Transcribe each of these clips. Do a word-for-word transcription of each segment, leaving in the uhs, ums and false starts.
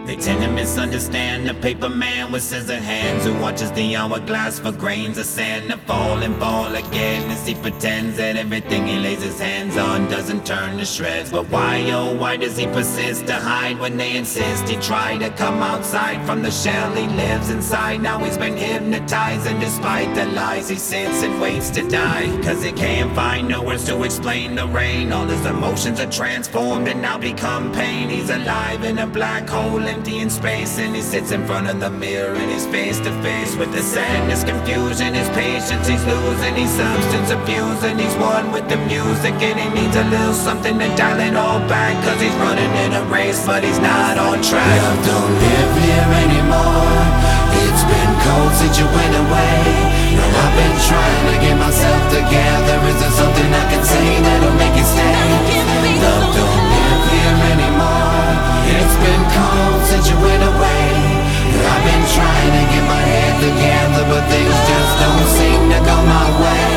They tend to misunderstand the paper man with scissor hands, who watches the hourglass for grains of sand to fall and fall again, as he pretends that everything he lays his hands on doesn't turn to shreds. But why, oh why does he persist to hide when they insist he try to come outside from the shell he lives inside? Now he's been hypnotized, and despite the lies he sits and waits to die, cause he can't find no words to explain the rain. All his emotions are transformed and now become pain. He's alive in a black hole, empty in space, and he sits in front of the mirror and he's face to face with the sadness, confusion, his patience he's losing. He's substance abusing, he's one with the music, and he needs a little something to dial it all back, cause he's running in a race but he's not on track. Love don't live here anymore. It's been cold since you went away. Now I've been trying to get myself together. Is there something I can say that'll make it stay? Love don't live here anymore. It's been cold since you went away. I've been trying to get my head together, but things just don't seem to go my way.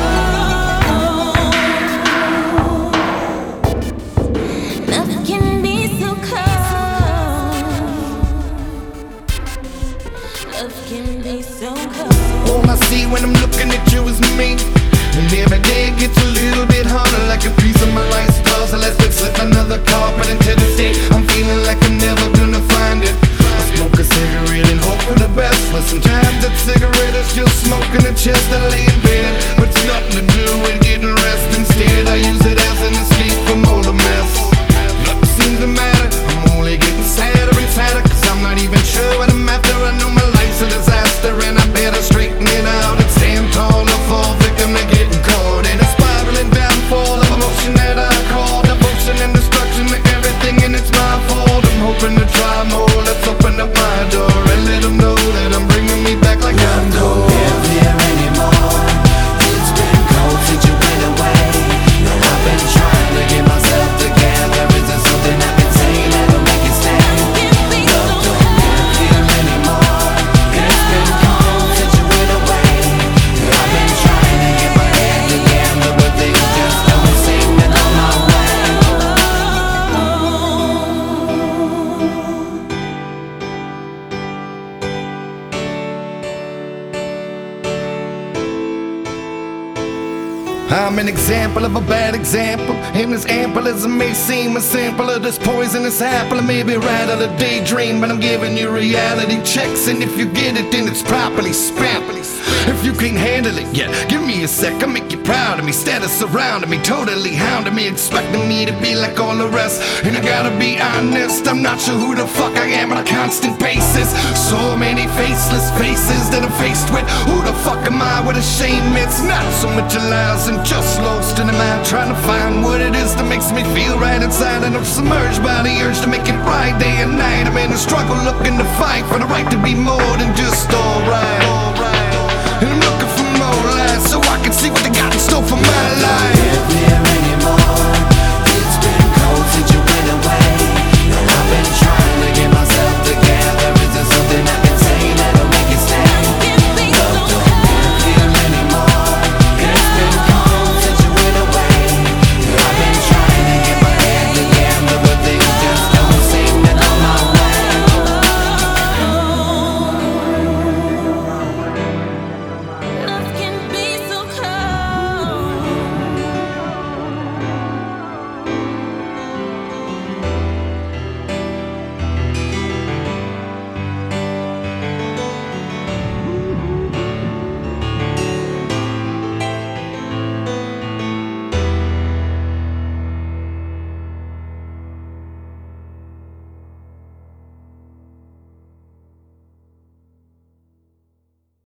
Love can be so cold. Love can be so cold. All I see when I'm looking at you is me. And every day it gets a little bit harder, like a piece of my life's puzzle has been slip another carpet into the day. I'm feeling like I'm never gonna find it. I smoke a cigarette and hope for the best, but sometimes that cigarette is just smoke in the chest. I lay in bed, but it's nothing to do with getting rest. Instead I use it as an escape from all the mess. Nothing seems to matter, I'm only getting sadder and sadder, cause I'm not even sure what I'm after. I know my life's a disaster and I better straighten it out and stand tall or fall victim to getting caught in a spiraling downfall of emotion that I call devotion and destruction to everything, and it's my fault. I'm hoping to try more. Let's open up my door and let them know that I'm bringing me back like Love I'm don't gold. live here anymore. It's been cold since you went away. Now I've been trying to get myself together. Is there something I can say that'll make it stay? Love don't live here anymore. It's been cold since you went away. I've been trying to get my head together, but things just don't seem to go my way. I'm an example of a bad example, and as ample as it may seem, a sample of this poisonous apple. I may be right out of daydream, but I'm giving you reality checks, and if you get it, then it's properly spent. If you can't handle it yet, give me a sec, I'll make you proud of me. Status surrounding me, totally hounding me, expecting me to be like all the rest. And I gotta be honest, I'm not sure who the fuck I am on a constant basis. So many faceless faces that I'm faced with. Who the fuck am I with a shame? It's not so much a lies and just lost in the mind, trying to find what it is that makes me feel right inside. And I'm submerged by the urge to make it right day and night. I'm in a struggle looking to fight for the right to be more than just alright. All right.